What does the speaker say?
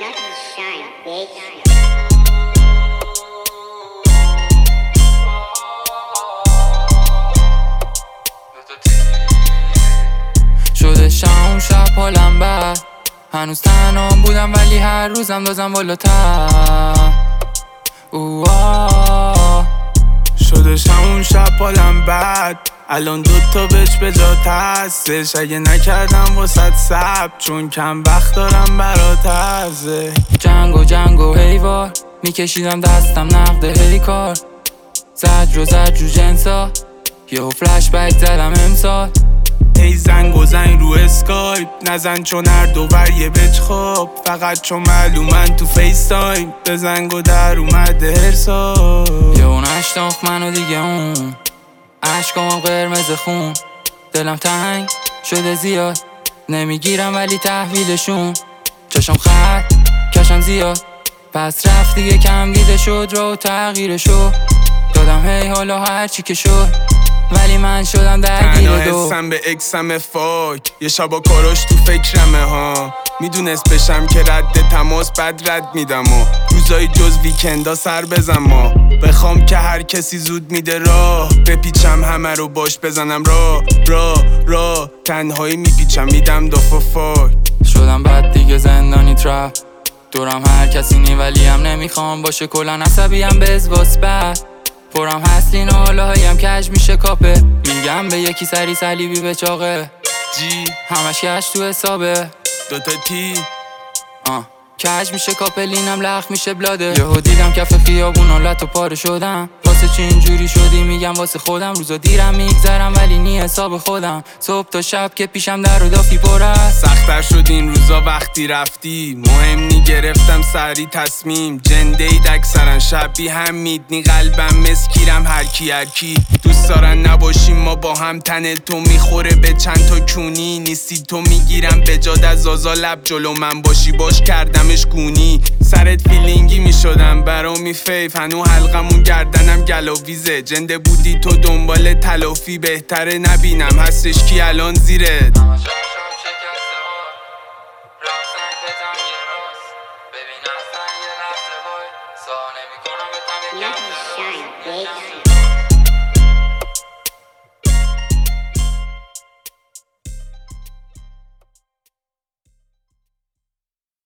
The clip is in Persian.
Lucky Shine, bitch. شده اون شب حالم بد، هنوز تنهام بودم ولی هر روزم دازم بالاتر. شده اون شب حالم بد، الان دوتا بچ به جات هستش. اگه نکردم واسه سب چون کم وقت دارم برات عرضه. جنگ و هیوار میکشیدم دستم نقده هی کار. زد رو جنسا یهو فلش بک زدم امسال. ای زنگ رو اسکایپ نزن چون هر دوبر یه بچ خواب. فقط چون معلومن تو فیس تایم به زنگ و در اومده هرسال. یهو نشناخت منو دیگه اون، عشقام قرمز خون. دلم تنگ شده زیاد نمیگیرم ولی تحویلشون. چشم خط کشم زیاد پس رفت دیگه کم دیده شد رو تغییرشو دادم هی حالا هرچی که شد ولی من شدم درگیر دو. حسم به اکسم فاک یه شبا کاراش تو فکرمه ها. میدونست بشم که رد تماس بد رد میدم و روزای جز ویکندا سر بزن ما. بخوام که هر کسی زود میده راه بپیچم همه رو باش بزنم را تنهایی میپیچم میدم دافا فاک. شدم بد دیگه زندانی ترپ دورم هر کسی نی ولی هم نمیخوام باشه. کلن عصبیم به ازواس بد پرم هستین حالا هایم کج میشه کاپه. میگم به یکی سری صلیبی به چاقه جی همش کش تو حسابه. دوتا تی کج میشه کاپلینم لخ میشه بلاده. یهو دیدم کف خیابون حالت و پاره شدم. واسه چی اینجوری شدی میگم واسه خودم. روزا دیرم میگذرم ولی نی حساب خودم. صبح تا شب که پیشم در و دافی پر است. سختر شد این روزا وقتی رفتی. مهم نی گرفتم سری تصمیم. جندید اکثرا شبی هم میدنی قلبم مسکیرم هر کی دوست دارن نباشیم ما با هم. تن تو میخوره به چند تا کونی. نیستی تو میگیرم به جاد از آزا لب جلو من باشی باش کردمش گونی. سرت فیلینگی میشدم برامی فیف هنو حلقمون گردنم گلاویزه. جنده بودی تو دنبال تلافی بهتره نبینم هستش کی الان زیرت. Lucky Shine, bitch.